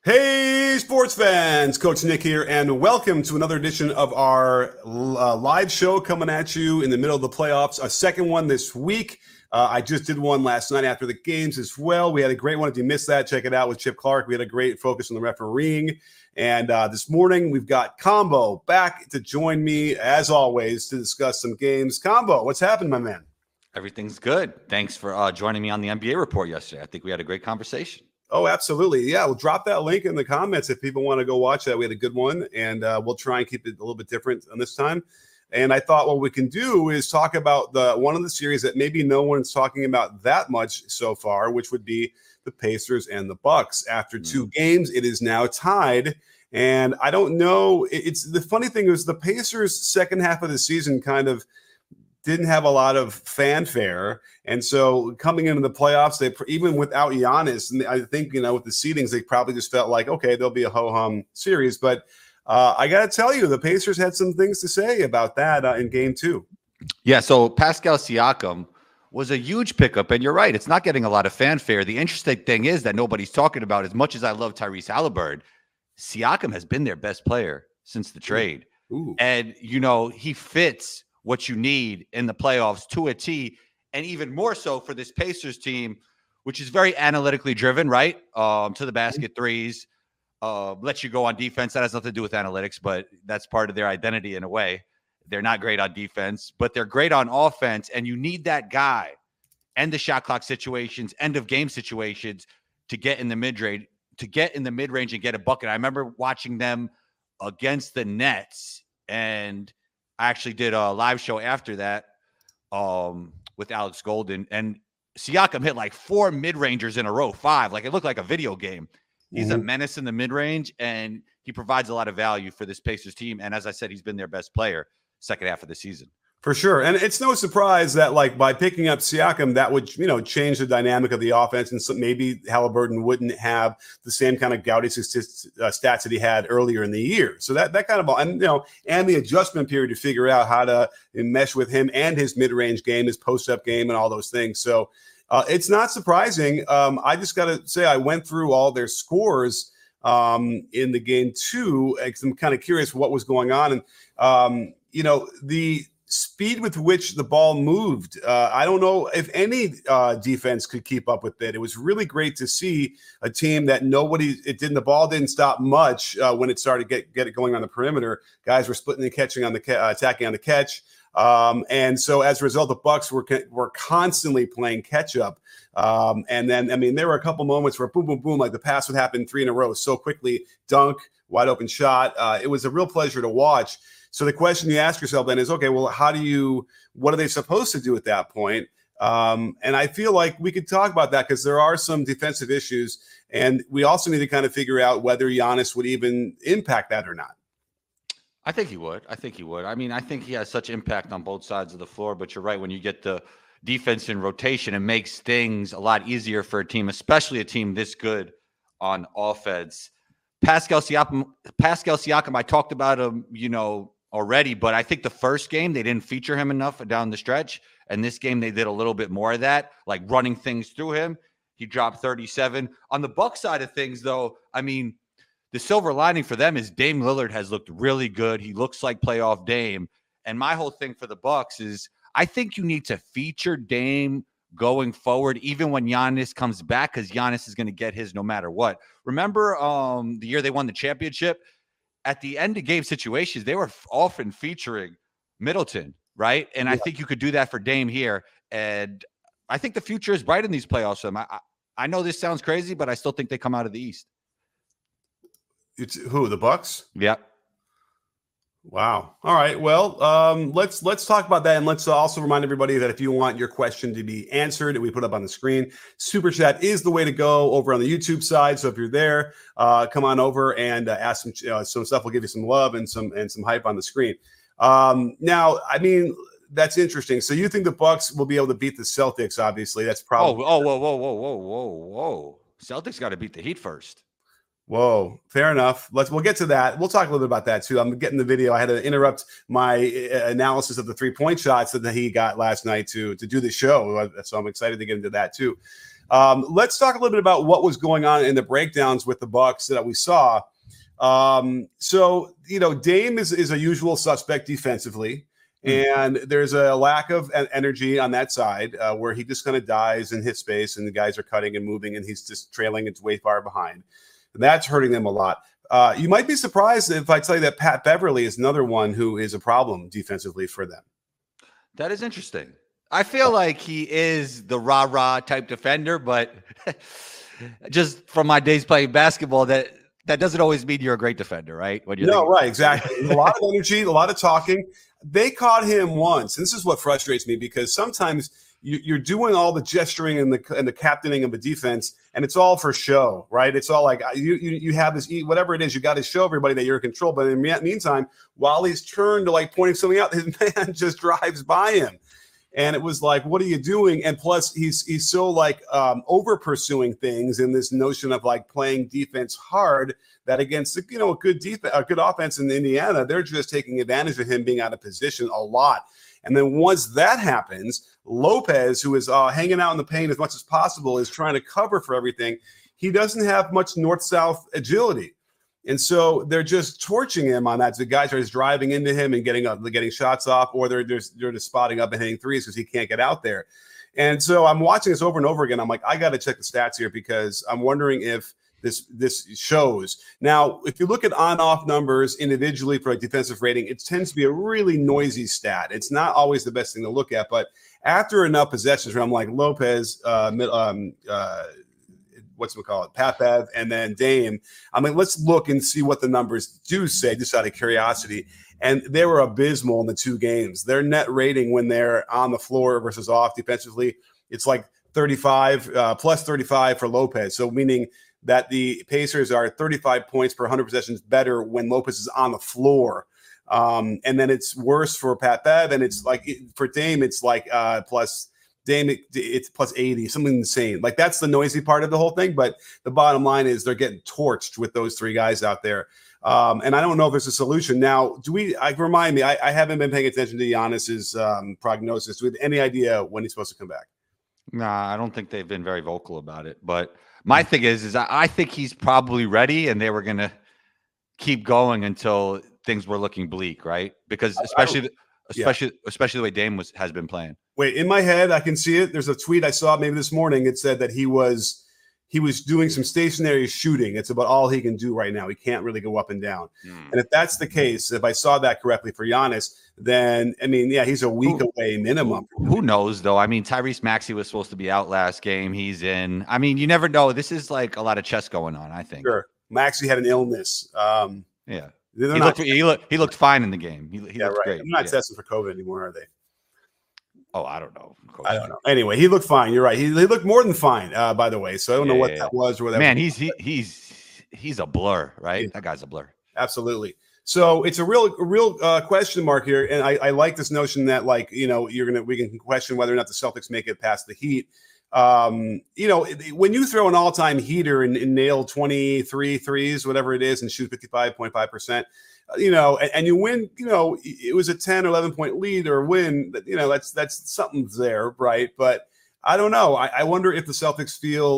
Hey, sports fans! Coach Nick here, and welcome to another edition of our live show coming at you in the middle of the playoffs. A second one this week. I just did one last night after the games as well. We had a great one. If you missed that, check it out with Chip Clark. We had a great focus on the refereeing. And this morning, we've got Combo back to join me, as always, to discuss some games. Combo, what's happened, my man? Everything's good. Thanks for joining me on the NBA report yesterday. I think we had a great conversation. Oh, absolutely. Yeah, we'll drop that link in the comments if people want to go watch that. We had a good one, and we'll try and keep it a little bit different on this time. And I thought what we can do is talk about one of the series that maybe no one's talking about that much so far, which would be the Pacers and the Bucks. After two games, it is now tied. And I don't know. It's the funny thing is the Pacers' second half of the season kind of didn't have a lot of fanfare. And so coming into the playoffs, they even without Giannis, and I think, with the seedings, they probably just felt like, okay, there'll be a ho-hum series. But I got to tell you, the Pacers had some things to say about that in game two. Yeah, so Pascal Siakam was a huge pickup, and you're right. It's not getting a lot of fanfare. The interesting thing is that nobody's talking about, as much as I love Tyrese Halliburton, Siakam has been their best player since the trade. Ooh. And, he fits what you need in the playoffs to a T, and even more so for this Pacers team, which is very analytically driven, right? To the basket threes, lets you go on defense. That has nothing to do with analytics, but that's part of their identity in a way. They're not great on defense, but they're great on offense, and you need that guy and the shot clock situations, end of game situations to get in the mid-range, and get a bucket. I remember watching them against the Nets, and I actually did a live show after that with Alex Golden, and Siakam hit like 4 mid-rangers in a row, 5. Like, it looked like a video game. He's a menace in the mid-range, and he provides a lot of value for this Pacers team. And as I said, he's been their best player second half of the season. For sure. And it's no surprise that, by picking up Siakam, that would, change the dynamic of the offense. And so maybe Halliburton wouldn't have the same kind of gaudy stats that he had earlier in the year. So that kind of, and the adjustment period to figure out how to mesh with him and his mid-range game, his post-up game, and all those things. So it's not surprising. I just got to say, I went through all their scores in the game two. I'm kind of curious what was going on. And, the speed with which the ball moved, I don't know if any defense could keep up with it. It was really great to see a team that the ball didn't stop much when it started get it going on the perimeter. Guys were splitting and catching on the attacking on the catch. And so as a result, the Bucks were constantly playing catch up. And then, there were a couple moments where boom, boom, boom, like the pass would happen 3 in a row so quickly, dunk, wide open shot. It was a real pleasure to watch. So the question you ask yourself then is, okay, well, what are they supposed to do at that point? And I feel like we could talk about that because there are some defensive issues, and we also need to kind of figure out whether Giannis would even impact that or not. I think he would. I mean, I think he has such impact on both sides of the floor, but you're right. When you get the defense in rotation, it makes things a lot easier for a team, especially a team this good on offense. Pascal Siakam, I talked about him, already, but I think the first game they didn't feature him enough down the stretch, and this game they did a little bit more of that, like running things through him. He dropped 37. On the Bucks side of things, though, I mean, the silver lining for them is Dame Lillard has looked really good. He looks like playoff Dame. And my whole thing for the Bucks is I think you need to feature Dame going forward, even when Giannis comes back, because Giannis is going to get his no matter what. Remember the year they won the championship? At the end of game situations, they were often featuring Middleton, right? And I think you could do that for Dame here. And I think the future is bright in these playoffs for them. I know this sounds crazy, but I still think they come out of the East. It's who, the Bucks? Yep. Wow. All right. Well, let's talk about that, and let's also remind everybody that if you want your question to be answered, we put up on the screen. Super Chat is the way to go over on the YouTube side. So if you're there, come on over and ask some stuff. We'll give you some love and some hype on the screen. Now, I mean, that's interesting. So you think the Bucks will be able to beat the Celtics? Obviously, that's probably. Whoa! Celtics got to beat the Heat first. Whoa, fair enough. We'll get to that. We'll talk a little bit about that too. I'm getting the video. I had to interrupt my analysis of the 3-point shots that he got last night to do the show. So I'm excited to get into that too. Let's talk a little bit about what was going on in the breakdowns with the Bucks that we saw. So, Dame is a usual suspect defensively, and there's a lack of energy on that side where he just kind of dies and hits space, and the guys are cutting and moving, and he's just trailing it's way far behind. And that's hurting them a lot. You might be surprised if I tell you that Pat Beverly is another one who is a problem defensively for them. That is interesting. I feel like he is the rah-rah type defender, but just from my days playing basketball, that doesn't always mean you're a great defender, right? Right, exactly. A lot of energy, a lot of talking. They caught him once. And this is what frustrates me, because sometimes you're doing all the gesturing and the captaining of a defense, and it's all for show, right? It's all like you have this, whatever it is, you got to show everybody that you're in control. But in the meantime, while he's turned to like pointing something out, his man just drives by him. And it was like, what are you doing? And plus, he's so like over pursuing things in this notion of like playing defense hard, that against a good offense in Indiana, they're just taking advantage of him being out of position a lot. And then once that happens, Lopez, who is hanging out in the paint as much as possible, is trying to cover for everything. He doesn't have much north-south agility. And so they're just torching him on that. The guys are just driving into him and getting shots off, or they're just spotting up and hitting threes because he can't get out there. And so I'm watching this over and over again. I'm like, I got to check the stats here, because I'm wondering if this shows. Now, if you look at on-off numbers individually for a defensive rating, it tends to be a really noisy stat. It's not always the best thing to look at, but after enough possessions where I'm like Lopez, Pat Bev, and then Dame, I'm like, let's look and see what the numbers do say, just out of curiosity. And they were abysmal in the two games. Their net rating when they're on the floor versus off defensively, it's like 35, plus 35 for Lopez. So meaning that the Pacers are 35 points per 100 possessions better when Lopez is on the floor. And then it's worse for Pat Bev, and it's like for Dame, it's like plus Dame, it's plus 80, something insane. Like, that's the noisy part of the whole thing. But the bottom line is they're getting torched with those three guys out there. And I don't know if there's a solution. Now, remind me, I haven't been paying attention to Giannis's prognosis. Do we have any idea when he's supposed to come back? Nah, I don't think they've been very vocal about it. But my thing is I think he's probably ready, and they were going to keep going until things were looking bleak, right? Because especially the way Dame has been playing. Wait, in my head, I can see it. There's a tweet I saw maybe this morning. It said that he was doing some stationary shooting. It's about all he can do right now. He can't really go up and down. And if that's the case, if I saw that correctly for Giannis, then, I mean, yeah, he's a week away minimum. Who knows, though? I mean, Tyrese Maxey was supposed to be out last game. He's in. I mean, you never know. This is like a lot of chess going on, I think. Sure. Maxey had an illness. Yeah. He looked fine in the game. He looked great. I'm not testing for COVID anymore, are they? Oh, I don't know. I don't know. Anyway, he looked fine. You're right. He looked more than fine, by the way. So I don't know what that was. Or whatever. Man, he's a blur, right? That guy's a blur. Absolutely. So it's a real question mark here, and I like this notion that, like, we can question whether or not the Celtics make it past the Heat. When you throw an all-time heater and nail 23 threes, whatever it is, and shoot 55.5%, and you win, it was a 10 or 11 point lead or win, that's something's there, right? But I don't know. I wonder if the Celtics feel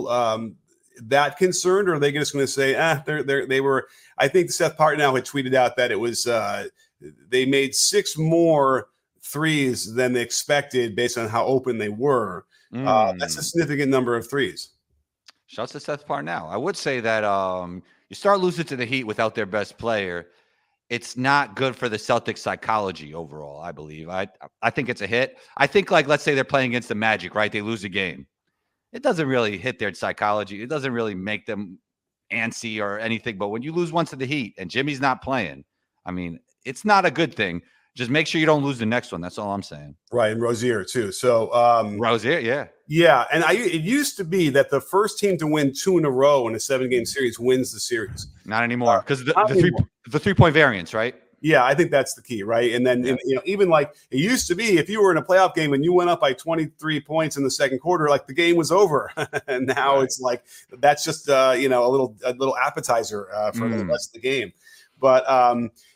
that concerned, or are they just going to say, they were. I think Seth Partnow had tweeted out that it was they made 6 more threes than they expected based on how open they were. That's a significant number of threes. Shouts to Seth Partnow. I would say that you start losing to the Heat without their best player. It's not good for the Celtics psychology overall, I believe. I think it's a hit. I think, like, let's say they're playing against the Magic, right? They lose a game. It doesn't really hit their psychology. It doesn't really make them antsy or anything. But when you lose once to the Heat and Jimmy's not playing, I mean, it's not a good thing. Just make sure you don't lose the next one. That's all I'm saying. Right, and Rozier too. So Rozier, yeah. Yeah, and it used to be that the first team to win 2 in a row in a 7-game series wins the series. Not anymore, because the 3-point variance, right? Yeah, I think that's the key, right? And then even like it used to be, if you were in a playoff game and you went up by 23 points in the second quarter, like the game was over. And now it's like that's just a little appetizer for the rest of the game. But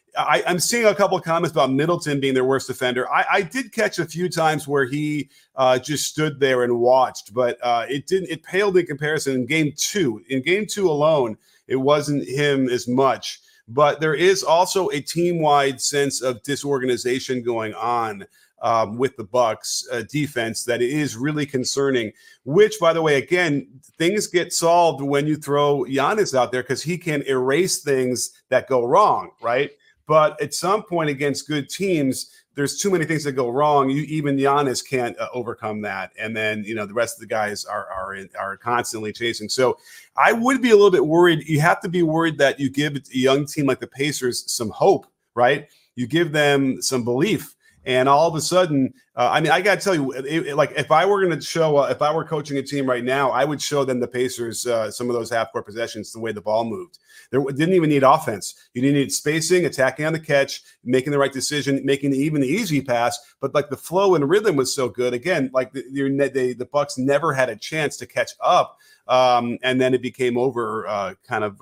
I'm seeing a couple of comments about Middleton being their worst defender. I did catch a few times where he just stood there and watched, but it paled in comparison in game two. In game two alone, it wasn't him as much. But there is also a team-wide sense of disorganization going on with the Bucks defense that is really concerning, which, by the way, again, things get solved when you throw Giannis out there because he can erase things that go wrong, right? But at some point against good teams, there's too many things that go wrong. Even Giannis can't overcome that, and then the rest of the guys are constantly chasing. So I would be a little bit worried. You have to be worried that you give a young team like the Pacers some hope, right? You give them some belief. And all of a sudden, I got to tell you, if I were going to show, if I were coaching a team right now, I would show them the Pacers some of those half-court possessions, the way the ball moved. They didn't even need offense. You didn't need spacing, attacking on the catch, making the right decision, making even the easy pass. But like the flow and rhythm was so good. Again, like the Bucks never had a chance to catch up, and then it became over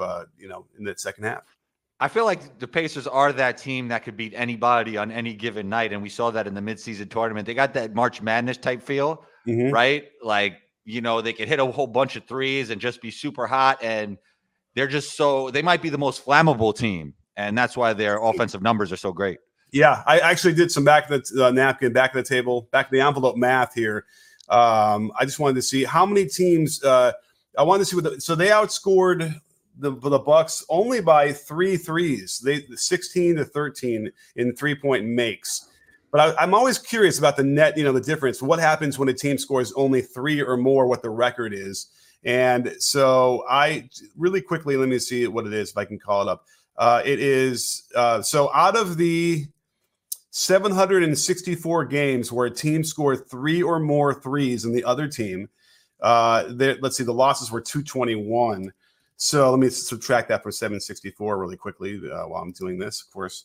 in that second half. I feel like the Pacers are that team that could beat anybody on any given night, and we saw that in the midseason tournament. They got that March Madness type feel, right? Like, they could hit a whole bunch of threes and just be super hot, and they're just they might be the most flammable team, and that's why their offensive numbers are so great. Yeah, I actually did some back of the napkin, back of the table, back of the envelope math here. I just wanted to see how many teams. I wanted to see so they outscored the Bucks only by 3 threes. They 16-13 in 3-point makes. But I'm always curious about the net, the difference. What happens when a team scores only 3 or more, what the record is. And so I really quickly, let me see what it is, if I can call it up. It is so out of the 764 games where a team scored 3 or more threes in the other team, let's see, the losses were 221. So let me subtract that from 764 really quickly while I'm doing this, of course.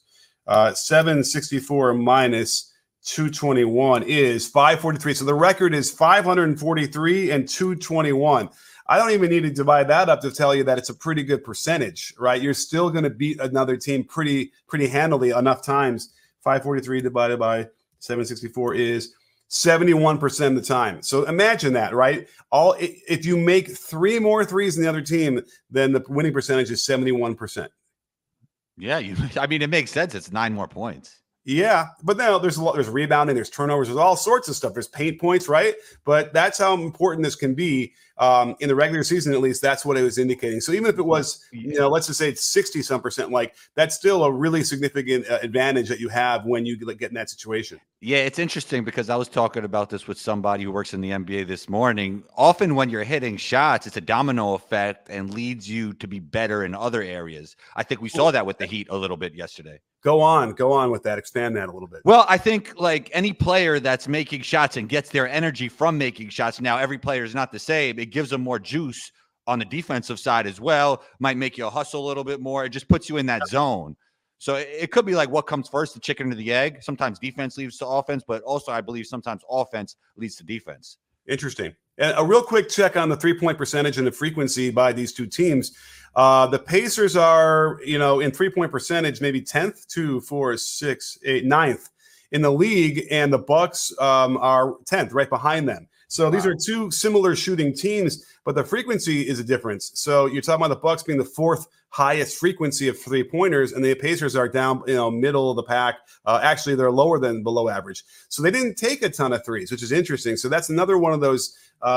764 minus 221 is 543. So the record is 543 and 221. I don't even need to divide that up to tell you that it's a pretty good percentage, right? You're still going to beat another team pretty handily enough times. 543 divided by 764 is 71% of the time. So imagine that, right? If you make 3 more threes than the other team, then the winning percentage is 71%. Yeah, it makes sense. It's 9 more points. Yeah, but now there's rebounding, there's turnovers, there's all sorts of stuff. There's paint points, right? But that's how important this can be in the regular season. At least that's what it was indicating. So even if it was, let's just say it's 60-some%, like that's still a really significant advantage that you have when you get in that situation. Yeah, it's interesting because I was talking about this with somebody who works in the NBA this morning. Often when you're hitting shots, it's a domino effect and leads you to be better in other areas. I think we saw that with the Heat a little bit yesterday. Go on with that. Expand that a little bit. Well, I think like any player that's making shots and gets their energy from making shots. Now, every player is not the same. It gives them more juice on the defensive side as well. Might make you hustle a little bit more. It just puts you in that zone. So it could be like what comes first, the chicken or the egg. Sometimes defense leads to offense, but also I believe sometimes offense leads to defense. Interesting. And a real quick check on the 3-point percentage and the frequency by these two teams. The Pacers are, in 3-point percentage, maybe 10th, 2, 4, 6, 8, 9th in the league, and the Bucks are 10th, right behind them. So these are two similar shooting teams, but the frequency is a difference. So you're talking about the Bucks being the 4th highest frequency of 3-pointers, and the Pacers are down, middle of the pack. Actually, they're lower than below average. So they didn't take a ton of threes, which is interesting. So that's another one of those.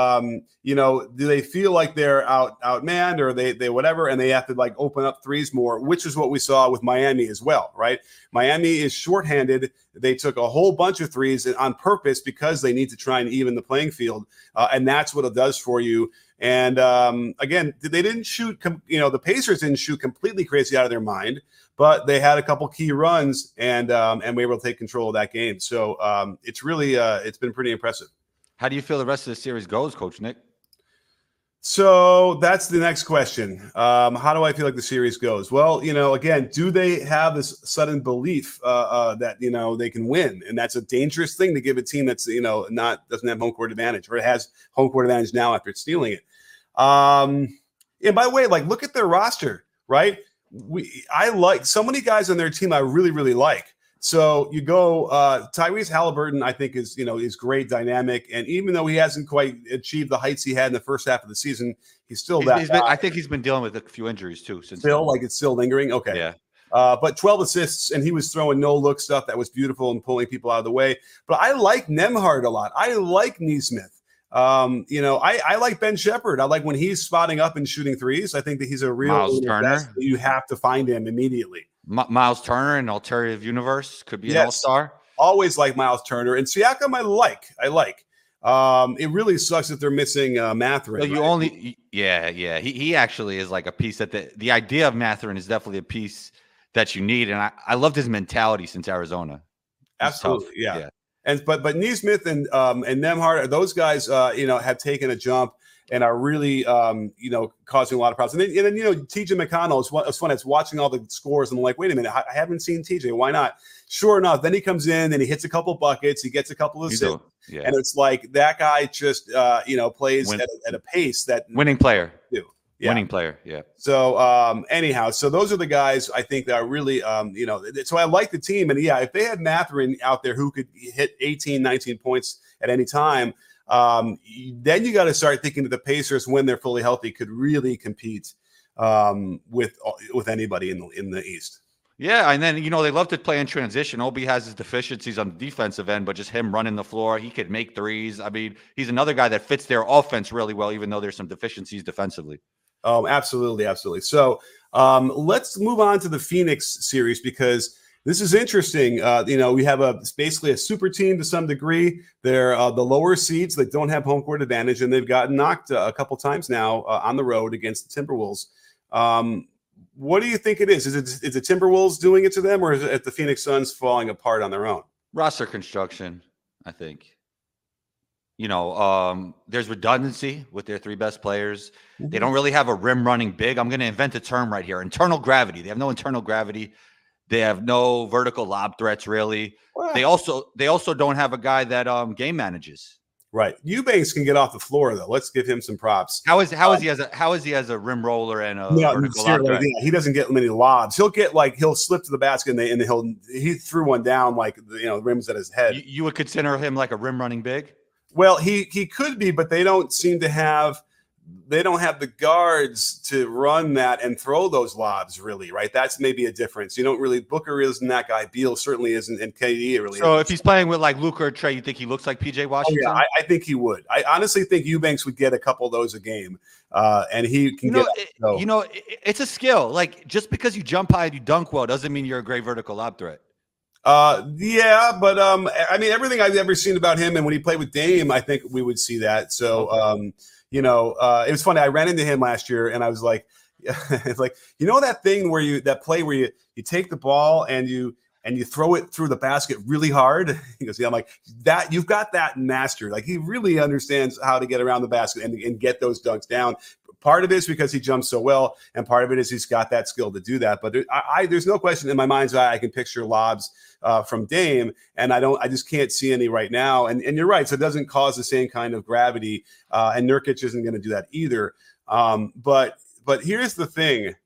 Do they feel like they're outmanned or they whatever, and they have to like open up threes more, which is what we saw with Miami as well, right? Miami is shorthanded. They took a whole bunch of threes on purpose because they need to try and even the playing field, and that's what it does for you. And again, they didn't shoot. The Pacers didn't shoot completely crazy out of their mind, but they had a couple key runs and we were able to take control of that game. So it's really it's been pretty impressive. How do you feel the rest of the series goes, Coach Nick? So that's the next question. How do I feel like the series goes? Well, again, do they have this sudden belief that they can win? And that's a dangerous thing to give a team that's doesn't have home court advantage, or it has home court advantage now after stealing it. And by the way, like look at their roster, right? I like so many guys on their team I really, really like. So you go Tyrese Halliburton, I think is great, dynamic, and even though he hasn't quite achieved the heights he had in the first half of the season, he's still I think he's been dealing with a few injuries too since still then. like it's still lingering. Okay, yeah. But 12 assists, and he was throwing no-look stuff that was beautiful and pulling people out of the way. But I like Nembhard a lot. I like Nesmith. I like Ben Shepherd. I like when he's spotting up and shooting threes. I think that he's a real Miles Turner. You have to find him immediately. Miles Turner in Alternative Universe could be an all-star. Always like Miles Turner. And Siakam I like. It really sucks that they're missing Mathurin. Well, He actually is like a piece that the idea of Mathurin is definitely a piece that you need. And I loved his mentality since Arizona. Absolutely. Yeah. And but Nesmith and Nembhard, those guys have taken a jump and are really causing a lot of problems. And then TJ McConnell is fun. It's watching all the scores and I'm like, wait a minute, I haven't seen TJ. Why not? Sure enough, then he comes in and he hits a couple buckets. He gets a couple of assists. Yeah. And it's like that guy just plays at a pace that winning player. Yeah. Winning player, yeah. So anyhow, so those are the guys I think that are really, so I like the team. And yeah, if they had Mathurin out there who could hit 18, 19 points at any time, then you got to start thinking that the Pacers, when they're fully healthy, could really compete with anybody in the East. Yeah, and then, they love to play in transition. Obi has his deficiencies on the defensive end, but just him running the floor, he could make threes. I mean, he's another guy that fits their offense really well, even though there's some deficiencies defensively. Absolutely. So let's move on to the Phoenix series because this is interesting. We have basically a super team to some degree. They're the lower seeds that don't have home court advantage, and they've gotten knocked a couple times now on the road against the Timberwolves. What do you think it is? Is the Timberwolves doing it to them, or is it the Phoenix Suns falling apart on their own? Roster construction, I think. There's redundancy with their three best players. Mm-hmm. They don't really have a rim running big. I'm going to invent a term right here. Internal gravity. They have no internal gravity. They have no vertical lob threats, really. Wow. They also don't have a guy that game manages. Right. Eubanks can get off the floor though. Let's give him some props. How is he as a rim roller and a vertical lob threat? Yeah, he doesn't get many lobs. He'll slip to the basket and he threw one down like the rim's at his head. You would consider him like a rim running big? Well, he could be, but they don't seem to have the guards to run that and throw those lobs, really, right? That's maybe a difference. You don't really, Booker isn't that guy. Beal certainly isn't, and KD really. So if he's playing with like Luka or Trey, you think he looks like PJ Washington? Oh, yeah, I think he would. I honestly think Eubanks would get a couple of those a game, and he can it's a skill. Like just because you jump high and you dunk well doesn't mean you're a great vertical lob threat. Yeah, but I mean, everything I've ever seen about him, and when he played with Dame, I think we would see that. So, it was funny. I ran into him last year, and I was like, it's like that thing where that play where you take the ball and you throw it through the basket really hard. He goes, yeah, I'm like that. You've got that mastered. Like he really understands how to get around the basket and get those dunks down. Part of it is because he jumps so well, and part of it is he's got that skill to do that. But there's no question in my mind's eye I can picture lobs from Dame, and I just can't see any right now. And you're right, so it doesn't cause the same kind of gravity, and Nurkic isn't going to do that either. But here's the thing.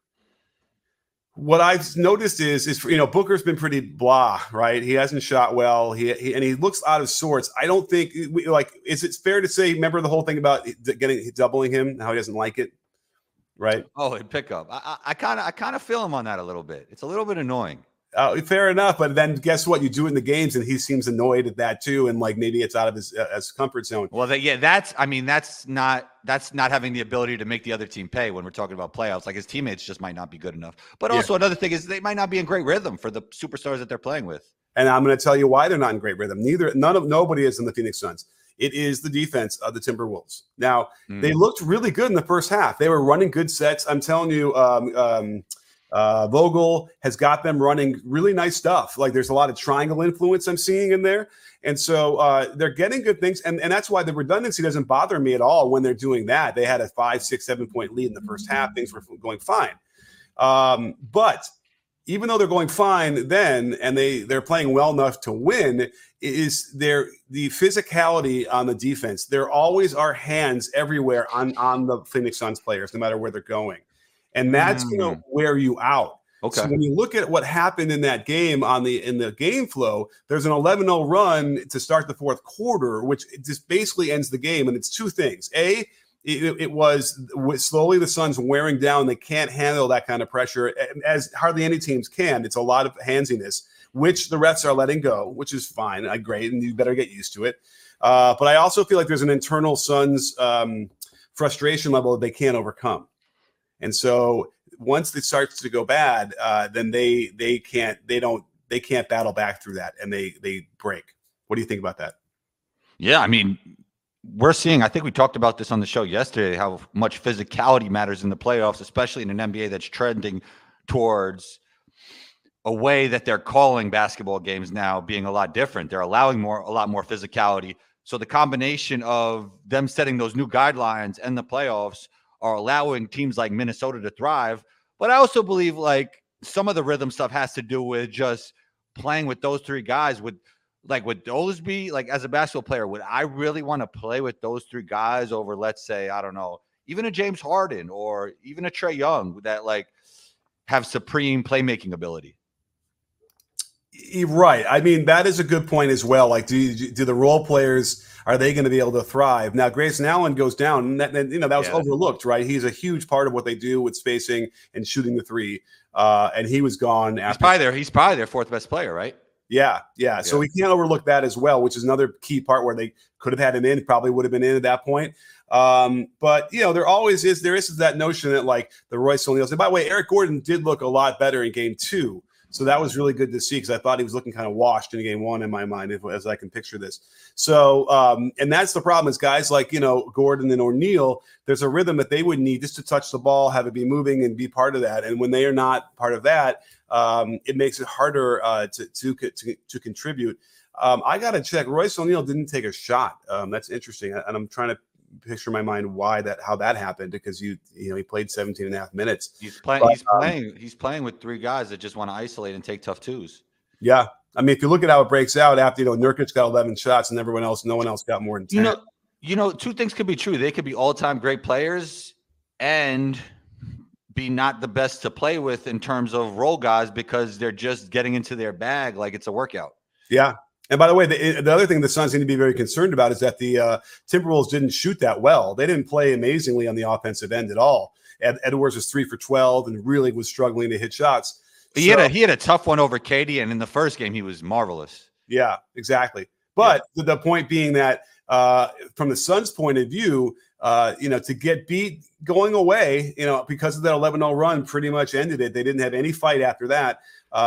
What I've noticed is Booker's been pretty blah, right? He hasn't shot well. He looks out of sorts. I don't think is it fair to say? Remember the whole thing about doubling him? How he doesn't like it, right? Oh, in pickup. I kind of feel him on that a little bit. It's a little bit annoying. Fair enough, but then guess what? You do it in the games, and he seems annoyed at that too, and like maybe it's out of his comfort zone. Well, that's not having the ability to make the other team pay when we're talking about playoffs. Like his teammates just might not be good enough. But also another thing is they might not be in great rhythm for the superstars that they're playing with. And I'm going to tell you why they're not in great rhythm. Nobody is in the Phoenix Suns. It is the defense of the Timberwolves. Now they looked really good in the first half. They were running good sets. I'm telling you. Vogel has got them running really nice stuff. Like there's a lot of triangle influence I'm seeing in there. And so they're getting good things. And that's why the redundancy doesn't bother me at all when they're doing that. They had a 5, 6, 7 point lead in the first half. Things were going fine. But even though they're going fine then, and they're playing well enough to win, is the physicality on the defense. There always are hands everywhere on the Phoenix Suns players, no matter where they're going. and that's going to wear you out. Okay. So when you look at what happened in that game in the game flow, there's an 11-0 run to start the fourth quarter, which just basically ends the game. And it's two things. It was slowly the Suns wearing down. They can't handle that kind of pressure, as hardly any teams can. It's a lot of handsiness, which the refs are letting go, which is fine. Great, and you better get used to it. But I also feel like there's an internal Suns frustration level that they can't overcome. And so once it starts to go bad, then they can't battle back through that, and they break. What do you think about that? Yeah, I mean, we're seeing, I think we talked about this on the show yesterday, how much physicality matters in the playoffs, especially in an NBA that's trending towards a way that they're calling basketball games now being a lot different. They're allowing a lot more physicality. So the combination of them setting those new guidelines and the playoffs are allowing teams like Minnesota to thrive. But I also believe like some of the rhythm stuff has to do with just playing with those three guys. Would those be, like, as a basketball player, would I really want to play with those three guys over, let's say, I don't know, even a James Harden or even a Trae Young that like have supreme playmaking ability? Right. I mean, that is a good point as well. Like, do the role players, are they going to be able to thrive? Now, Grayson Allen goes down, and that was overlooked, right? He's a huge part of what they do with spacing and shooting the three. And he was gone after. He's probably their fourth best player, right? Yeah. So we can't overlook that as well, which is another key part where they could have had him in, probably would have been in at that point. But there always is that notion that like the Royce O'Neals. And by the way, Eric Gordon did look a lot better in game 2. So that was really good to see, because I thought he was looking kind of washed in game 1 in my mind, as I can picture this. So, and that's the problem, is guys like, Gordon and O'Neal, there's a rhythm that they would need just to touch the ball, have it be moving and be part of that. And when they are not part of that, it makes it harder to contribute. I got to check. Royce O'Neal didn't take a shot. That's interesting. And I'm trying to picture in my mind how that happened, because he played 17 and a half minutes. He's playing with three guys that just want to isolate and take tough twos. Yeah. I mean, if you look at how it breaks out after, Nurkic got 11 shots and no one else got more than 10. Two things could be true. They could be all-time great players and be not the best to play with in terms of role guys, because they're just getting into their bag like it's a workout. Yeah. And by the way, the other thing the Suns need to be very concerned about is that the Timberwolves didn't shoot that well. They didn't play amazingly on the offensive end at all. Edwards was 3 for 12 and really was struggling to hit shots. He had a tough one over KD, and in the first game he was marvelous. Yeah, exactly. But the point being that from the Suns' point of view, to get beat going away, because of that 11-0 run pretty much ended it. They didn't have any fight after that.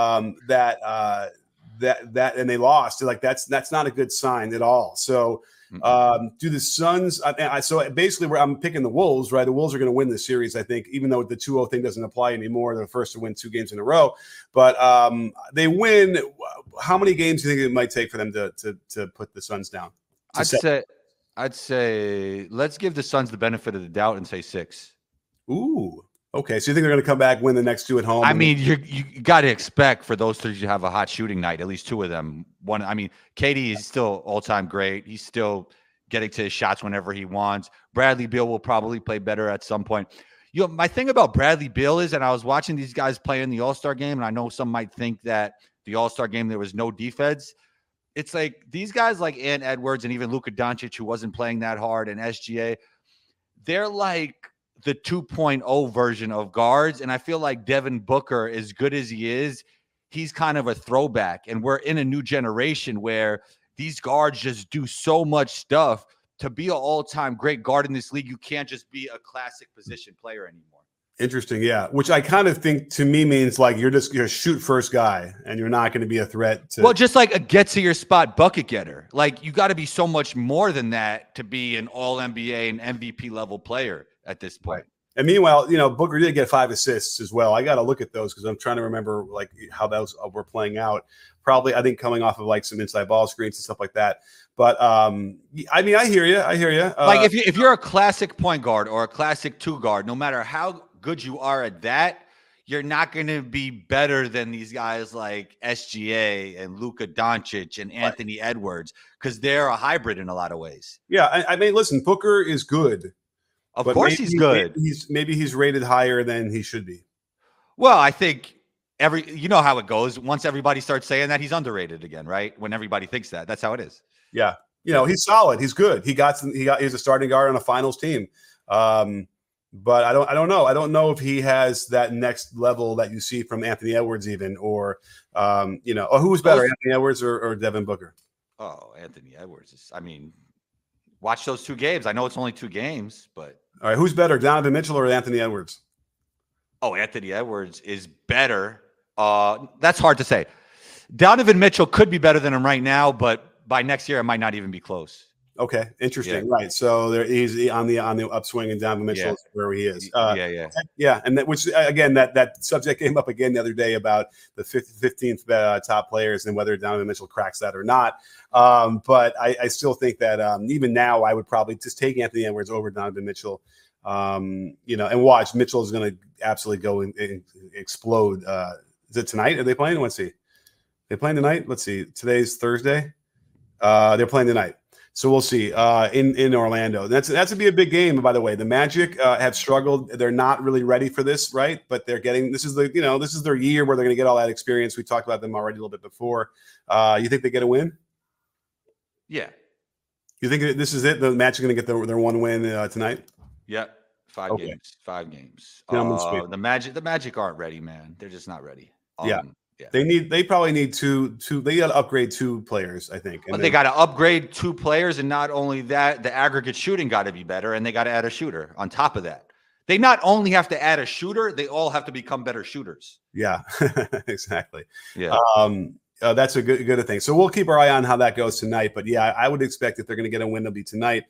That and they lost. Like that's not a good sign at all. So do the Suns? So basically, I'm picking the Wolves, right? The Wolves are going to win this series, I think, even though the 2-0 thing doesn't apply anymore. They're the first to win 2 games in a row, but they win. How many games do you think it might take for them to put the Suns down? I'd say let's give the Suns the benefit of the doubt and say 6. Ooh. Okay, so you think they're going to come back, win the next 2 at home? I mean, you got to expect for those 3 to have a hot shooting night, at least 2 of them. KD is still all-time great. He's still getting to his shots whenever he wants. Bradley Beal will probably play better at some point. My thing about Bradley Beal is, and I was watching these guys play in the All-Star game, and I know some might think that the All-Star game there was no defense. It's like these guys like Ant Edwards and even Luka Doncic, who wasn't playing that hard, and SGA, they're like the 2.0 version of guards. And I feel like Devin Booker, as good as he is, he's kind of a throwback. And we're in a new generation where these guards just do so much stuff. To be an all-time great guard in this league, you can't just be a classic position player anymore. Interesting. Yeah. Which I kind of think to me means like you're a shoot first guy and you're not going to be a threat to. Well, just like a get to your spot bucket getter. Like you got to be so much more than that to be an all NBA and MVP level player at this point. Right. And meanwhile, Booker did get 5 assists as well. I got to look at those because I'm trying to remember like how those were playing out. Probably, I think coming off of like some inside ball screens and stuff like that. But I mean, I hear you. Like if you're a classic point guard or a classic 2 guard, no matter how good you are at that, you're not going to be better than these guys like SGA and Luka Doncic and Anthony Edwards because they're a hybrid in a lot of ways. Yeah, I mean, listen, Booker is good. Of But course he's good. Maybe he's rated higher than he should be. Well, I think you know how it goes. Once everybody starts saying that, he's underrated again, right? When everybody thinks that, that's how it is. Yeah, he's solid. He's good. He's a starting guard on a finals team. But I don't know. I don't know if he has that next level that you see from Anthony Edwards, even, or who's better, Anthony Edwards or Devin Booker? Oh, Anthony Edwards. Watch those 2 games. I know it's only 2 games, but all right, who's better, Donovan Mitchell or Anthony Edwards? Oh, Anthony Edwards is better. That's hard to say. Donovan Mitchell could be better than him right now, but by next year, it might not even be close. Okay, interesting. Yeah. Right, so he's on the upswing, and Donovan Mitchell is where he is. And which again, that subject came up again the other day about the 15th top players and whether Donovan Mitchell cracks that or not. But I still think that even now, I would probably just take Anthony Edwards over Donovan Mitchell. And watch, Mitchell is going to absolutely go and explode. Is it tonight? Are they playing? Let's see. They're playing tonight. Let's see. Today's Thursday. They're playing tonight. So we'll see in Orlando. That's to be a big game, by the way. The Magic have struggled. They're not really ready for this, right? But they're getting this is their year where they're going to get all that experience. We talked about them already a little bit before. You think they get a win? Yeah. You think this is it? The Magic are going to get their one win tonight? Yeah. 5 games. 5 games. The Magic aren't ready, man. They're just not ready. Yeah. They probably need two. They got to upgrade 2 players, I think. But they got to upgrade 2 players, and not only that, the aggregate shooting got to be better, and they got to add a shooter on top of that. They not only have to add a shooter, they all have to become better shooters. Yeah, exactly. Yeah. That's a good thing. So we'll keep our eye on how that goes tonight. But yeah, I would expect if they're going to get a win, it'll be tonight.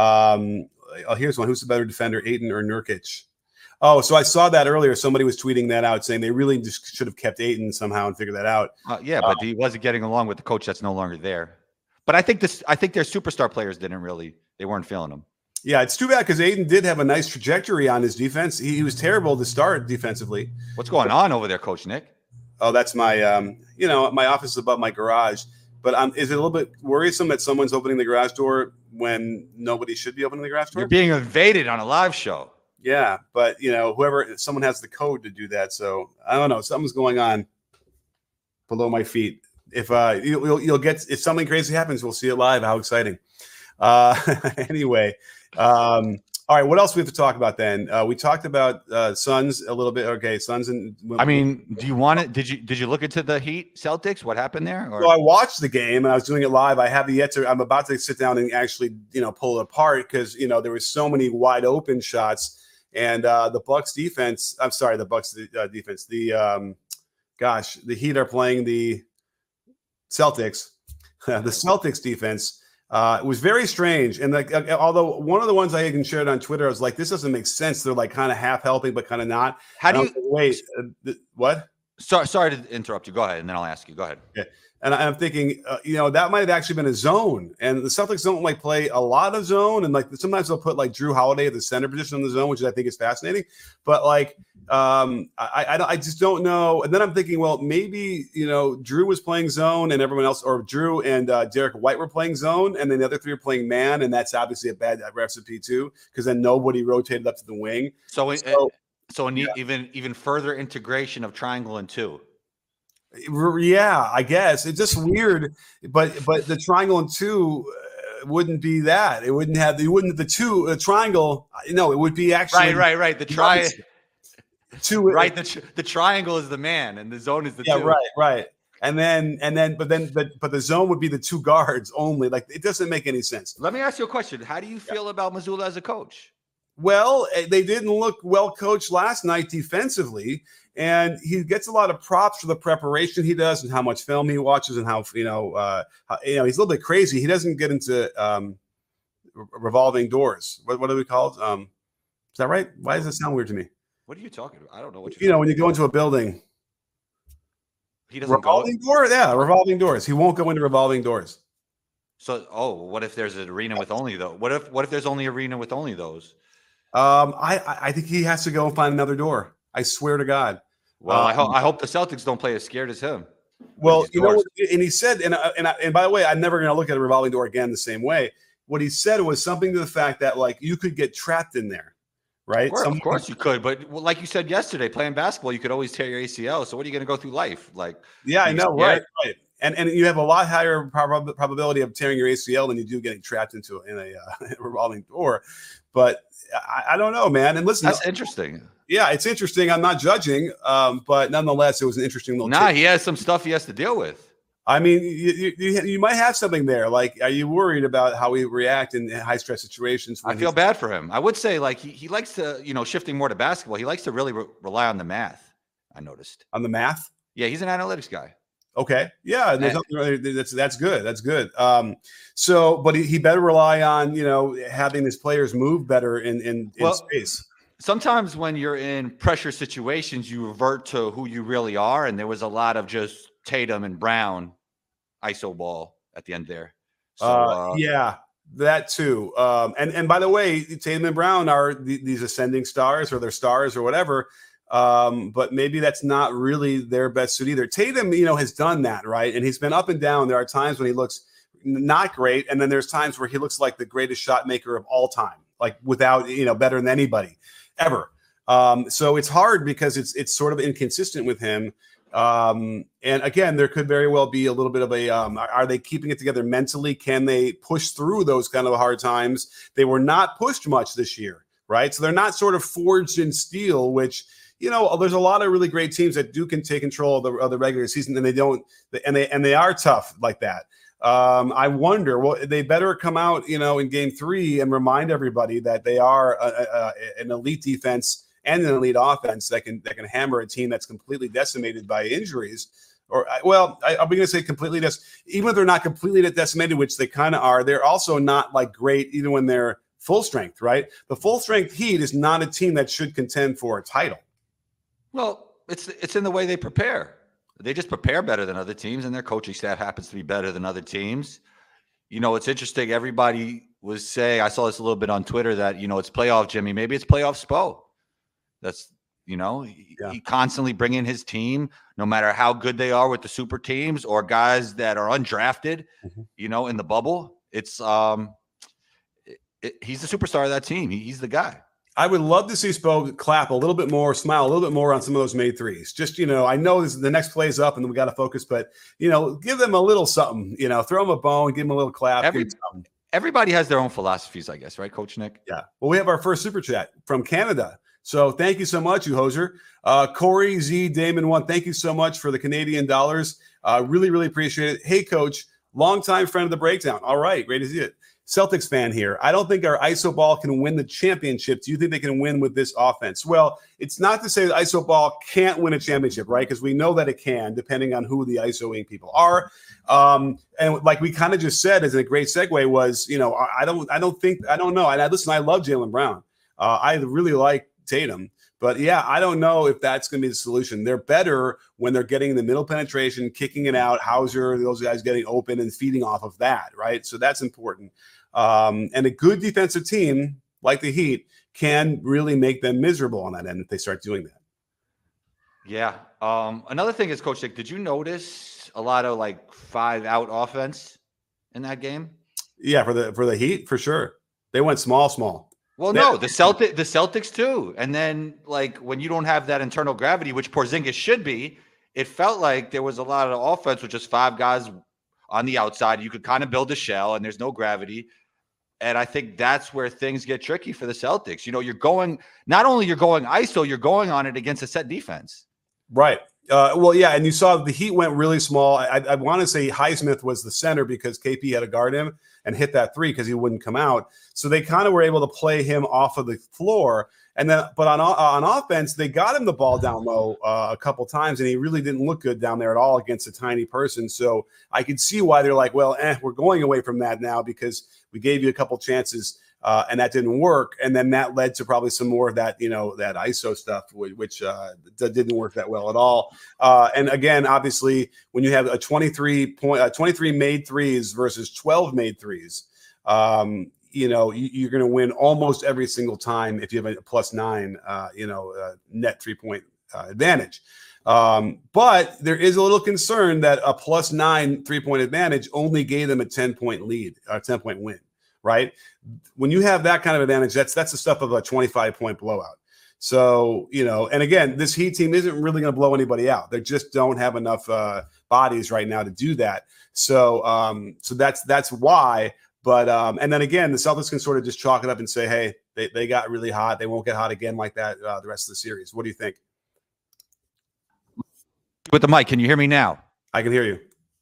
Here's one. Who's the better defender, Ayton or Nurkic? Oh, so I saw that earlier. Somebody was tweeting that out, saying they really just should have kept Ayton somehow and figured that out. But he wasn't getting along with the coach that's no longer there. But I think their superstar players they weren't feeling him. Yeah, it's too bad because Ayton did have a nice trajectory on his defense. He was terrible to start defensively. What's going on over there, Coach Nick? Oh, that's my my office is above my garage. But is it a little bit worrisome that someone's opening the garage door when nobody should be opening the garage door? You're being invaded on a live show. Yeah, but someone has the code to do that. So I don't know. Something's going on below my feet. If you'll get if something crazy happens, we'll see it live. How exciting! Anyway, all right. What else we have to talk about then? We talked about Suns a little bit. Okay, Suns and. Do you want it? Did you look into the Heat Celtics? What happened there? So I watched the game and I was doing it live. I haven't yet to. I'm about to sit down and actually pull it apart because there was so many wide open shots. And the Bucks defense, I'm sorry, the Bucks defense. The Heat are playing the Celtics. The Celtics defense was very strange. And although one of the ones I even shared on Twitter, I was like, this doesn't make sense. They're like kind of half helping, but kind of not. How do you wait? What? Sorry to interrupt you. Go ahead, and then I'll ask you. Go ahead. Okay. And I'm thinking, that might have actually been a zone. And the Celtics don't play a lot of zone. And sometimes they'll put Drew Holiday at the center position in the zone, which I think is fascinating. But I just don't know. And then I'm thinking, well, maybe, Drew was playing zone and everyone else, or Drew and Derek White were playing zone. And then the other 3 are playing man. And that's obviously a bad recipe too, because then nobody rotated up to the wing. Even further integration of triangle and 2. Yeah, I guess it's just weird, but the triangle and 2 wouldn't be that. It wouldn't have the triangle. No, it would be actually right. The triangle. Right. The triangle is the man, and the zone is the 2. Right. But the zone would be the 2 guards only. It doesn't make any sense. Let me ask you a question. How do you feel about Mazzulla as a coach? Well, they didn't look well coached last night defensively, and he gets a lot of props for the preparation he does and how much film he watches and how he's a little bit crazy. He doesn't get into revolving doors. What are we called? Is that right? Why does it sound weird to me? What are you talking about? I don't know what you're when you go into a building. He doesn't revolving door? Yeah, revolving doors. He won't go into revolving doors. So, what if there's an arena with only those? What if there's only arena with only those? I think he has to go and find another door. I swear to God. Well, I hope the Celtics don't play as scared as him. Well, and he said, and by the way, I'm never going to look at a revolving door again the same way. what he said was something to the fact that like you could get trapped in there, right? Of course you could, but like you said yesterday, playing basketball, you could always tear your ACL. So what are you going to go through life like? Yeah, I know, right. And you have a lot higher probability of tearing your ACL than you do getting trapped into in a revolving door. But I don't know, man. And listen, that's interesting. Yeah, it's interesting. I'm not judging, but nonetheless, it was an interesting little. He has some stuff he has to deal with. I mean, you might have something there. Like, are you worried about how we react in high stress situations? I feel bad for him. I would say, like, he likes to, shifting more to basketball. He likes to really rely on the math. I noticed on the math. Yeah, he's an analytics guy. Okay, yeah, that's good. That's good. So, but he better rely on having his players move better in space. Sometimes when you're in pressure situations, you revert to who you really are, and there was a lot of just Tatum and Brown ISO ball at the end there. So, yeah, that too. And by the way, Tatum and Brown are these ascending stars, or they're stars or whatever. But maybe that's not really their best suit either. Tatum, has done that, right? And he's been up and down. There are times when he looks not great, and then there's times where he looks like the greatest shot maker of all time, like without, better than anybody ever. So it's hard because it's sort of inconsistent with him. And again, there could very well be a little bit of a, are they keeping it together mentally? Can they push through those kind of hard times? They were not pushed much this year, right? So they're not sort of forged in steel, which, there's a lot of really great teams that can take control of the regular season, and they don't, and they are tough like that. I wonder, well, they better come out, in game 3 and remind everybody that they are an elite defense and an elite offense that can hammer a team that's completely decimated by injuries. Or, I'm going to say completely even if they're not completely decimated, which they kind of are, they're also not like great even when they're full strength, right? The full strength Heat is not a team that should contend for a title. Well, it's in the way they prepare. They just prepare better than other teams, and their coaching staff happens to be better than other teams. It's interesting. Everybody was saying, I saw this a little bit on Twitter, that, it's playoff Jimmy. Maybe it's playoff Spo. That's, he constantly bring in his team, no matter how good they are with the super teams or guys that are undrafted, in the bubble. It's he's the superstar of that team. He's the guy. I would love to see Spo clap a little bit more, smile a little bit more on some of those made threes. Just, I know the next play is up and we got to focus, but, give them a little something, throw them a bone, give them a little clap. Everybody has their own philosophies, I guess, right, Coach Nick? Yeah. Well, we have our first super chat from Canada. So thank you so much, you hoser. Corey Z Damon 1, thank you so much for the Canadian dollars. Really, really appreciate it. Hey, Coach, longtime friend of the breakdown. All right, great to see it. Celtics fan here. I don't think our ISO ball can win the championship. Do you think they can win with this offense? Well, it's not to say that ISO ball can't win a championship, right? Because we know that it can, depending on who the ISOing people are. And like we kind of just said, as a great segue was, I don't know. And listen, I love Jaylen Brown. I really like Tatum. But yeah, I don't know if that's going to be the solution. They're better when they're getting the middle penetration, kicking it out, Hauser, those guys getting open and feeding off of that, right? So that's important. And a good defensive team like the Heat can really make them miserable on that end if they start doing that. Yeah. Another thing is, Coach Nick, did you notice a lot of like 5-out offense in that game? Yeah, for the Heat, for sure. They went small. Well, no, the Celtics too. And then, like, when you don't have that internal gravity, which Porzingis should be, it felt like there was a lot of offense with just 5 guys on the outside. You could kind of build a shell, and there's no gravity. And I think that's where things get tricky for the Celtics. You're going – not only you're going ISO, you're going on it against a set defense. Right. Well, yeah, and you saw the Heat went really small. I want to say Highsmith was the center because KP had to guard him and hit that 3 because he wouldn't come out. So they kind of were able to play him off of the floor. And then, but on offense, they got him the ball down low a couple times, and he really didn't look good down there at all against a tiny person. So I could see why they're like, well, we're going away from that now because we gave you a couple chances. And that didn't work. And then that led to probably some more of that, that ISO stuff, which didn't work that well at all. And again, obviously, when you have a 23 made threes versus 12 made threes, you're going to win almost every single time if you have a +9, net 3-point advantage. But there is a little concern that a +9 3-point advantage only gave them a 10-point lead, a 10-point win. right? When you have that kind of advantage, that's the stuff of a 25-point blowout. So, and again, this Heat team isn't really going to blow anybody out. They just don't have enough bodies right now to do that. So, so that's why. But and then again, the Celtics can sort of just chalk it up and say, hey, they got really hot. They won't get hot again like that the rest of the series. What do you think? With the mic, can you hear me now? I can hear you.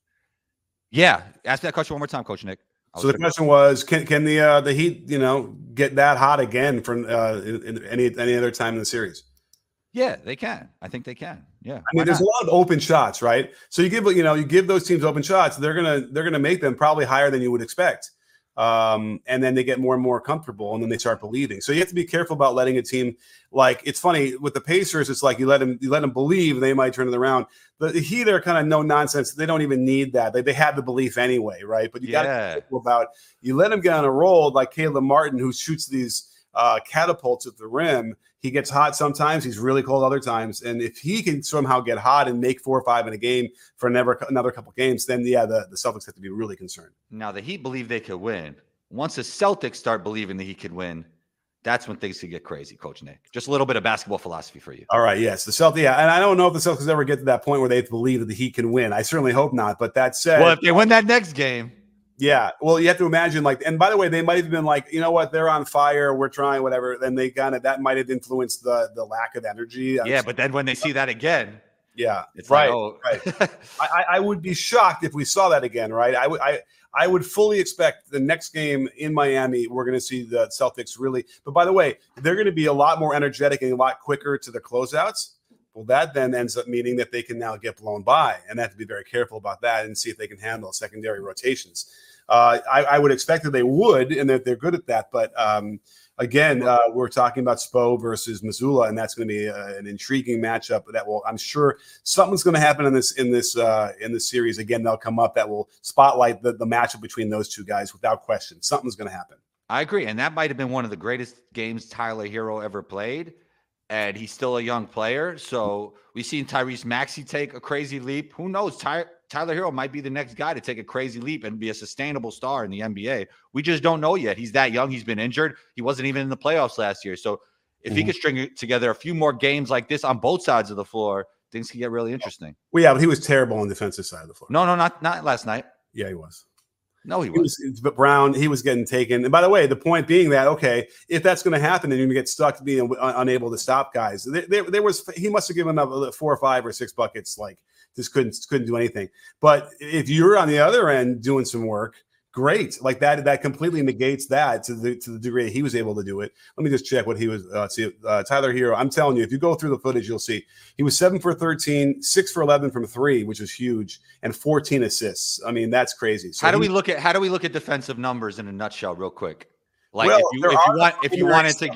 Yeah, ask that question one more time, Coach Nick. So the question was, can the Heat, get that hot again from in any other time in the series? Yeah, they can. I think they can. Yeah. I mean, there's a lot of open shots, right? So you give those teams open shots, they're gonna make them probably higher than you would expect. And then they get more and more comfortable, and then they start believing. So you have to be careful about letting a team, like, it's funny with the Pacers. It's like you let them believe they might turn it around. The Heat are kind of no nonsense. They don't even need that. They have the belief anyway, right? But you got to be careful about, you let them get on a roll like Caleb Martin, who shoots these catapults at the rim. He gets hot sometimes. He's really cold other times. And if he can somehow get hot and make 4 or 5 in a game for another couple games, then the Celtics have to be really concerned. Now the Heat believe they could win. Once the Celtics start believing that he could win, that's when things could get crazy, Coach Nick. Just a little bit of basketball philosophy for you. All right, yes. The Celtics, yeah. And I don't know if the Celtics ever get to that point where they believe that the Heat can win. I certainly hope not. But that said, well, if they win that next game. Yeah. Well, you have to imagine, and by the way, they might have been like, you know what, they're on fire, we're trying, whatever. Then they that might have influenced the lack of energy. Yeah, but then when they see that again. Yeah. It's right. Right. I would be shocked if we saw that again, right? I would fully expect the next game in Miami, we're going to see the Celtics really. But by the way, they're going to be a lot more energetic and a lot quicker to the closeouts. Well, that then ends up meaning that they can now get blown by, and they have to be very careful about that and see if they can handle secondary rotations. I would expect that they would, and that they're good at that. But again, we're talking about Spo versus Mazzulla, and that's going to be an intriguing matchup. That will, I'm sure, something's going to happen in this series. Again, they'll come up that will spotlight the matchup between those two guys without question. Something's going to happen. I agree, and that might have been one of the greatest games Tyler Hero ever played. And he's still a young player. So we've seen Tyrese Maxey take a crazy leap. Who knows? Tyler Hero might be the next guy to take a crazy leap and be a sustainable star in the NBA. We just don't know yet. He's that young. He's been injured. He wasn't even in the playoffs last year. So if he could string together a few more games like this on both sides of the floor, things could get really interesting. Well, yeah, but he was terrible on the defensive side of the floor. No, not last night. Yeah, he was. No, he was. But Brown, he was getting taken. And by the way, the point being that, okay, if that's going to happen, then you're going to get stuck being unable to stop guys. He must have given up 4 or 5 or 6 buckets, like just couldn't do anything. But if you're on the other end doing some work, great. Like that completely negates that to the degree he was able to do it. Let me just check what he was. Tyler Hero. I'm telling you, if you go through the footage, you'll see he was 7 for 13, 6 for 11 from 3, which is huge, and 14 assists. I mean, that's crazy. So how do we look at defensive numbers in a nutshell, real quick? Like, well, if you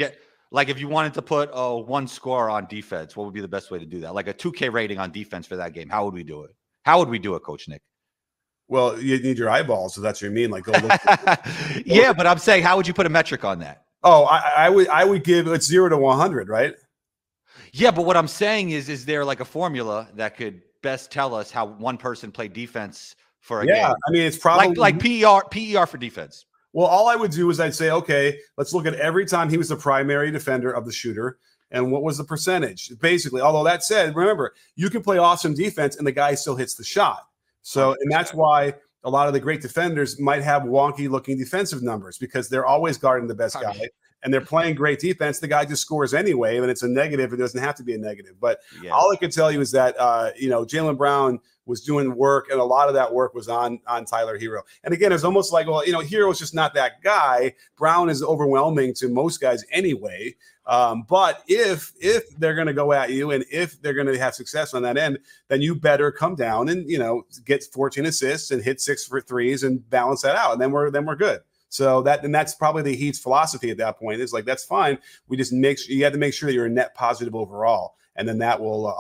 wanted to put 1 score on defense, what would be the best way to do that? Like a 2K rating on defense for that game. How would we do it? How would we do it, Coach Nick? Well, you need your eyeballs, so that's what you mean. Like, go look. Yeah, but I'm saying, how would you put a metric on that? Oh, I would give it 0 to 100, right? Yeah, but what I'm saying is there like a formula that could best tell us how one person played defense for a game? Yeah, I mean, it's probably like PER for defense. Well, all I would do is I'd say, okay, let's look at every time he was the primary defender of the shooter. And what was the percentage? Basically, although that said, remember, you can play awesome defense and the guy still hits the shot. So, and that's why a lot of the great defenders might have wonky looking defensive numbers because they're always guarding the best guy and they're playing great defense. The guy just scores anyway, and it's a negative. It doesn't have to be a negative. But all I can tell you is that, Jaylen Brown was doing work, and a lot of that work was on Tyler Hero. And again, it's almost like, well, Hero's just not that guy. Brown is overwhelming to most guys anyway. But if they're going to go at you and if they're going to have success on that end, then you better come down and, get 14 assists and hit 6 for threes and balance that out. And then we're good. So that's probably the Heat's philosophy at that point. It's like, that's fine. We just you have to make sure that you're a net positive overall. And then that will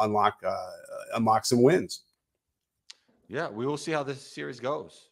unlock some wins. Yeah, we will see how this series goes.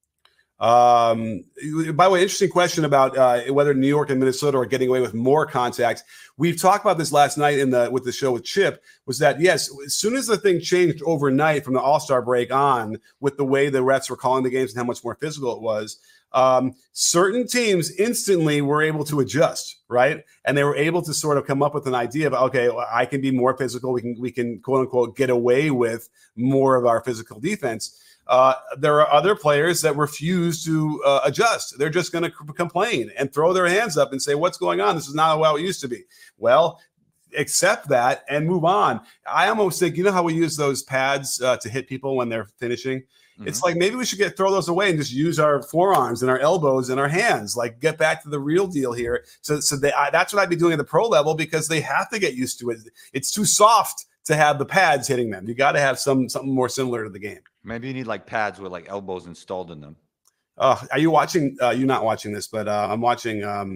By the way, interesting question about whether New York and Minnesota are getting away with more contacts. We've talked about this last night with the show with Chip, was that, yes, as soon as the thing changed overnight from the All-Star break on with the way the refs were calling the games and how much more physical it was, certain teams instantly were able to adjust, right? And they were able to sort of come up with an idea of, okay, well, I can be more physical. We can quote unquote get away with more of our physical defense. There are other players that refuse to adjust. They're just going to complain and throw their hands up and say, what's going on? This is not how it used to be. Well, accept that and move on. I almost think, you know how we use those pads to hit people when they're finishing? Mm-hmm. It's like maybe we should throw those away and just use our forearms and our elbows and our hands. Like get back to the real deal here. So that's what I'd be doing at the pro level, because they have to get used to it. It's too soft to have the pads hitting them. You got to have something more similar to the game. Maybe you need like pads with like elbows installed in them. Are you watching? You're not watching this, but I'm watching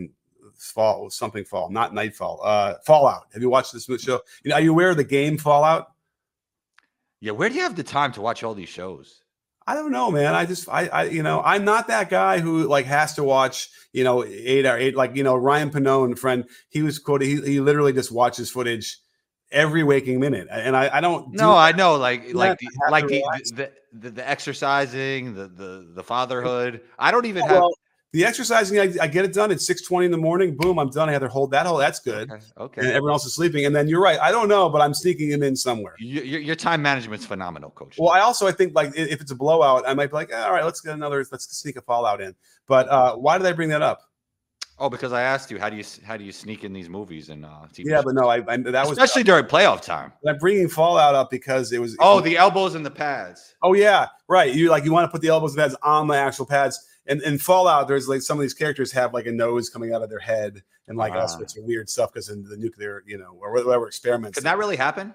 not Nightfall. Fallout. Have you watched this show? Are you aware of the game Fallout? Yeah. Where do you have the time to watch all these shows? I don't know, man. I'm not that guy who like has to watch, 8 like, Ryan Pannone, friend, he was quoted. He literally just watches footage every waking minute. And I don't. I know. Like the exercising, the fatherhood. I don't even have. The exercising, I get it done at 6:20 in the morning. Boom, I'm done. I had to hold that. That's good. Okay. And everyone else is sleeping. And then you're right. I don't know, but I'm sneaking him in somewhere. Your time management's phenomenal, Coach. Well, I think like if it's a blowout, I might be like, all right, let's sneak a Fallout in. But why did I bring that up? Oh, because I asked you, how do you sneak in these movies and TV Yeah, shows? but no, that was especially during playoff time. I'm bringing Fallout up because it was. The elbows and the pads. Oh yeah, right. You want to put the elbows and pads on the actual pads. And in Fallout, there's like some of these characters have like a nose coming out of their head and like all sorts of weird stuff because in the nuclear, or whatever experiments. Could that really happen?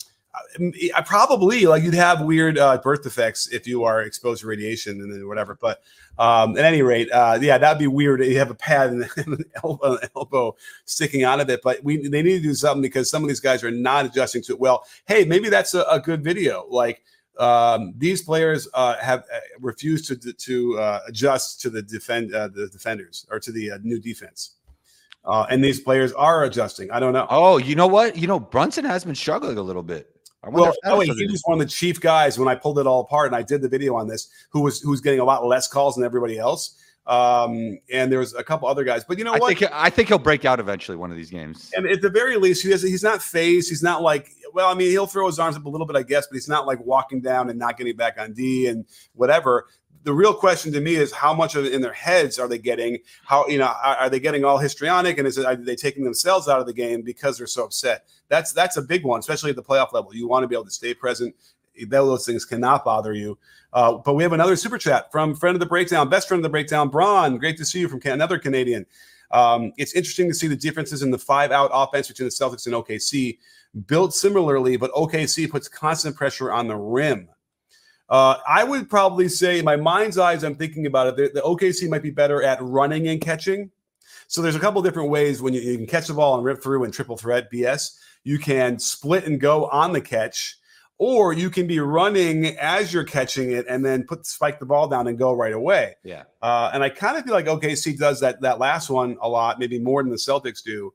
Probably, like you'd have weird birth defects if you are exposed to radiation and then whatever. But at any rate, that'd be weird. You have a pad and an elbow sticking out of it. But they need to do something because some of these guys are not adjusting to it well. Hey, maybe that's a good video. Like these players have refused to adjust to the defenders or to the new defense. And these players are adjusting. I don't know. Oh, you know what? Brunson has been struggling a little bit. He was one of the chief guys when I pulled it all apart and I did the video on this, who's getting a lot less calls than everybody else. And there was a couple other guys, but I think he'll break out eventually one of these games. And at the very least, he's not phased. He's not like, he'll throw his arms up a little bit, I guess, but he's not like walking down and not getting back on D and whatever. The real question to me is how much of it in their heads are they getting? How, are they getting all histrionic, and are they taking themselves out of the game because they're so upset? That's a big one, especially at the playoff level. You want to be able to stay present. Those things cannot bother you. But we have another super chat from friend of the breakdown, best friend of the breakdown, Braun. Great to see you from another Canadian. It's interesting to see the differences in the 5-out offense between the Celtics and OKC. Built similarly, but OKC puts constant pressure on the rim. I would probably say, in my mind's eye, as I'm thinking about it, the OKC might be better at running and catching. So there's a couple different ways when you can catch the ball and rip through and triple threat BS. You can split and go on the catch, or you can be running as you're catching it and then spike the ball down and go right away. Yeah. And I kind of feel like OKC does that last one a lot, maybe more than the Celtics do.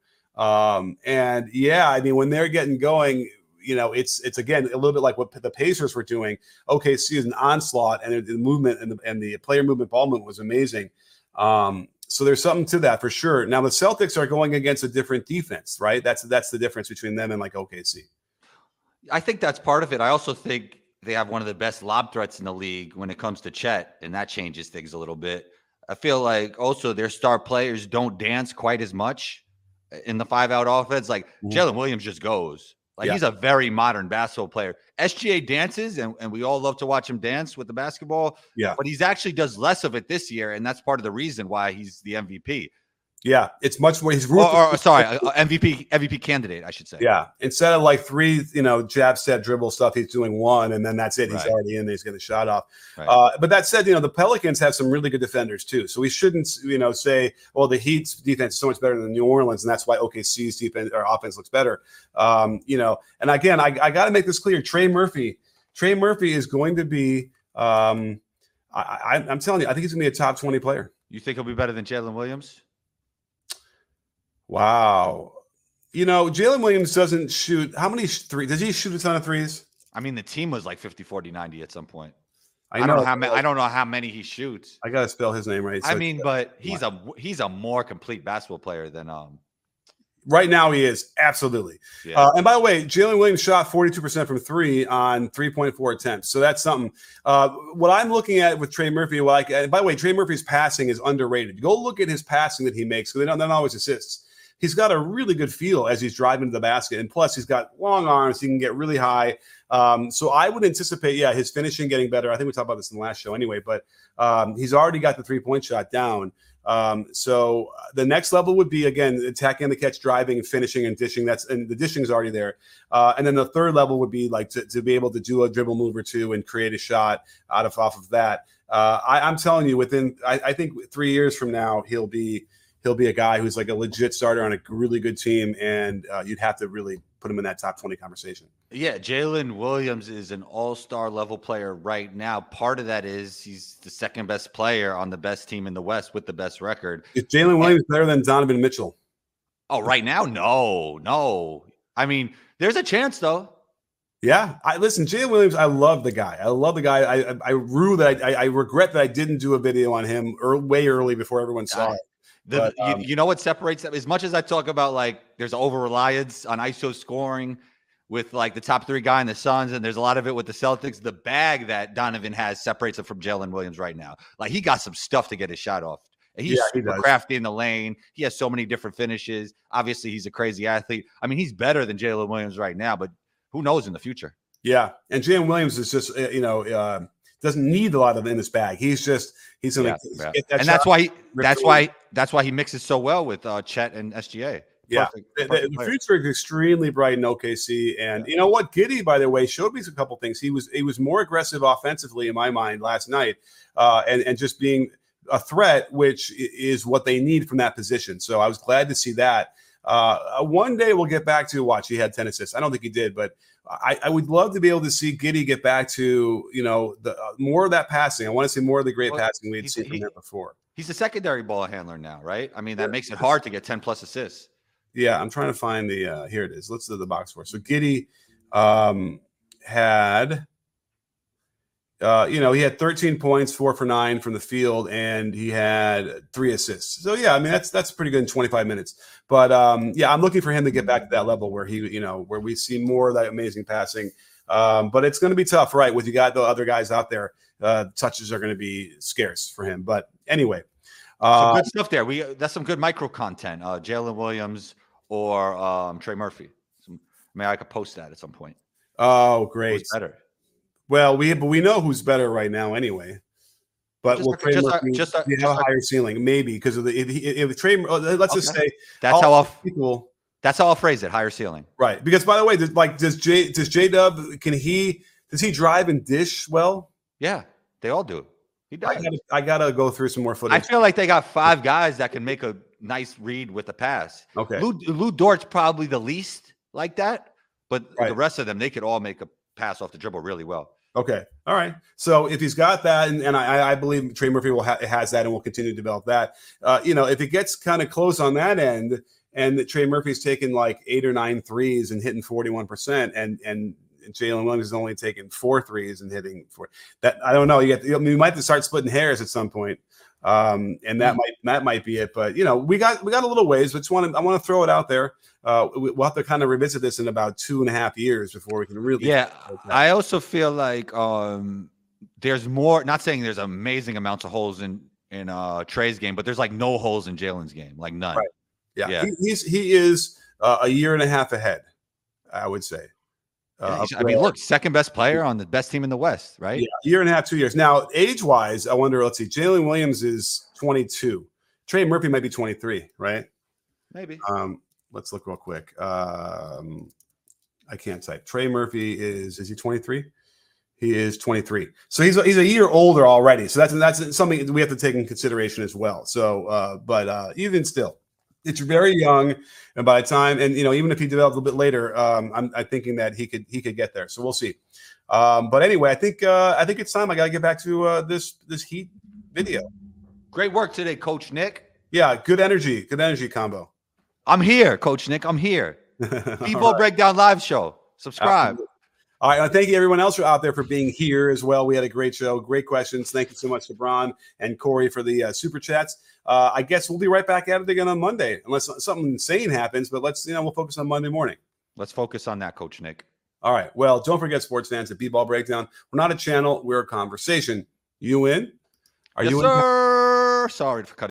When they're getting going, it's again a little bit like what the Pacers were doing. OKC is an onslaught, and the movement and the player movement, ball movement was amazing. So there's something to that for sure. Now the Celtics are going against a different defense, right? That's the difference between them and like OKC. I think that's part of it. I also think they have one of the best lob threats in the league when it comes to Chet, and that changes things a little bit. I feel like also their star players don't dance quite as much in the 5-out offense. Like Jalen Williams just goes. He's a very modern basketball player. SGA dances, and we all love to watch him dance with the basketball. Yeah. But he's actually does less of it this year, and that's part of the reason why he's the MVP. Yeah, it's much more. He's MVP candidate, I should say. Yeah, instead of like 3, jab, step, dribble stuff, he's doing 1, and then that's it. He's already in there. He's getting the shot off. Right. But that said, the Pelicans have some really good defenders too. So we shouldn't, say, well, the Heat's defense is so much better than New Orleans, and that's why OKC's defense or offense looks better. And again, I got to make this clear. Trey Murphy is going to be. I'm telling you, I think he's going to be a top 20 player. You think he'll be better than Jalen Williams? Wow. Jalen Williams doesn't shoot. How many threes? Does he shoot a ton of threes? I mean, the team was like 50, 40, 90 at some point. I don't know how many he shoots. I gotta spell his name right. I mean, but he's a more complete basketball player than right now he is, absolutely. Yeah. And by the way, Jalen Williams shot 42% from 3 on 3.4 attempts. So that's something. What I'm looking at with Trey Murphy, and by the way, Trey Murphy's passing is underrated. Go look at his passing that he makes, because they're not always assists. He's got a really good feel as he's driving to the basket. And plus, he's got long arms. He can get really high. So I would anticipate, his finishing getting better. I think we talked about this in the last show anyway, but he's already got the 3-point shot down. So the next level would be, again, attacking the catch, driving and finishing and dishing. And the dishing is already there. And then the third level would be like to be able to do a dribble move or two and create a shot off of that. I'm telling you, I think 3 years from now, he'll be a guy who's like a legit starter on a really good team. And you'd have to really put him in that top 20 conversation. Yeah, Jalen Williams is an all-star level player right now. Part of that is he's the second best player on the best team in the West with the best record. Is Jalen Williams better than Donovan Mitchell? Oh, right now? No. I mean, there's a chance though. Yeah, listen, Jalen Williams, I love the guy. I regret that I didn't do a video on him way early before everyone saw it. You know what separates them? As much as I talk about like there's over-reliance on ISO scoring with like the top 3 guy in the Suns, and there's a lot of it with the Celtics, the bag that Donovan has separates him from Jalen Williams right now. Like he got some stuff to get his shot off. He's super crafty in the lane. He has so many different finishes. Obviously, he's a crazy athlete. I mean, he's better than Jalen Williams right now, but who knows in the future? Yeah, and Jalen Williams is just doesn't need a lot of in his bag. He's going to get that. And that's why he mixes so well with Chet and SGA. Perfect the future is extremely bright in OKC, and you know what? Giddey, by the way, showed me a couple things. He was more aggressive offensively in my mind last night, and just being a threat, which is what they need from that position. So I was glad to see that. One day we'll get back to watch. He had 10 assists. I don't think he did, but I would love to be able to see Giddey get back to the more of that passing. I want to see more of the great passing we'd seen from him before. He's a secondary ball handler now, right? I mean, that makes it hard to get 10 plus assists. Yeah, I'm trying to find the here it is. Let's do the box score. So Giddey had he had 13 points, 4 for 9 from the field, and he had 3 assists. So yeah, I mean that's pretty good in 25 minutes. But I'm looking for him to get back to that level where he, where we see more of that amazing passing. But it's going to be tough, right? With you got the other guys out there, touches are going to be scarce for him. But anyway, some good stuff there. That's some good micro content. Jalen Williams or Trey Murphy. Maybe I could post that at some point. Oh, great! Who's better? Well, we know who's better right now anyway. But we'll Trey Murphy have a higher ceiling, maybe because of if Trey. Let's just say that's how I'll phrase it. Higher ceiling, right? Because by the way, does J-Dub does he drive and dish well? Yeah, they all do. He does. I gotta go through some more footage. I feel like they got 5 guys that can make a nice read with the pass. Okay, Lou Dort's probably the least like that, but the rest of them, they could all make a pass off the dribble really well. Okay. All right. So if he's got that, and I believe Trey Murphy has that and will continue to develop that, if it gets kind of close on that end and that Trey Murphy's taking like 8 or 9 threes and hitting 41% and Jalen Williams is only taking 4 threes and hitting 4, that I don't know. We might have to start splitting hairs at some point. And that might be it, but we got a little ways, but I want to throw it out there. We'll have to kind of revisit this in about 2.5 years before we can really. Yeah. I also feel like, there's more, not saying there's amazing amounts of holes in Trey's game, but there's like no holes in Jalen's game, like none. Right. Yeah. He is a year and a half ahead, I would say. Look, second best player on the best team in the West, right? Yeah, year and a half, 2 years. Now, age-wise, I wonder, let's see, Jalen Williams is 22. Trey Murphy might be 23, right? Maybe. Let's look real quick. I can't type. Trey Murphy is he 23? He is 23. So he's a year older already. So that's something we have to take in consideration as well. So, but even still, it's very young, and by the time, and even if he developed a little bit later, I'm thinking that he could get there. So we'll see. But anyway, I think it's time. I got to get back to this Heat video. Great work today, Coach Nick. Yeah, good energy combo. I'm here, Coach Nick. I'm here. People Breakdown live show. Subscribe. All right. Thank you, everyone else out there, for being here as well. We had a great show. Great questions. Thank you so much to Bron and Corey for the super chats. I guess we'll be right back at it again on Monday, unless something insane happens. But we'll focus on Monday morning. Let's focus on that, Coach Nick. All right. Well, don't forget, sports fans, at B-Ball Breakdown, we're not a channel. We're a conversation. You in? Yes, sir. Sorry for cutting.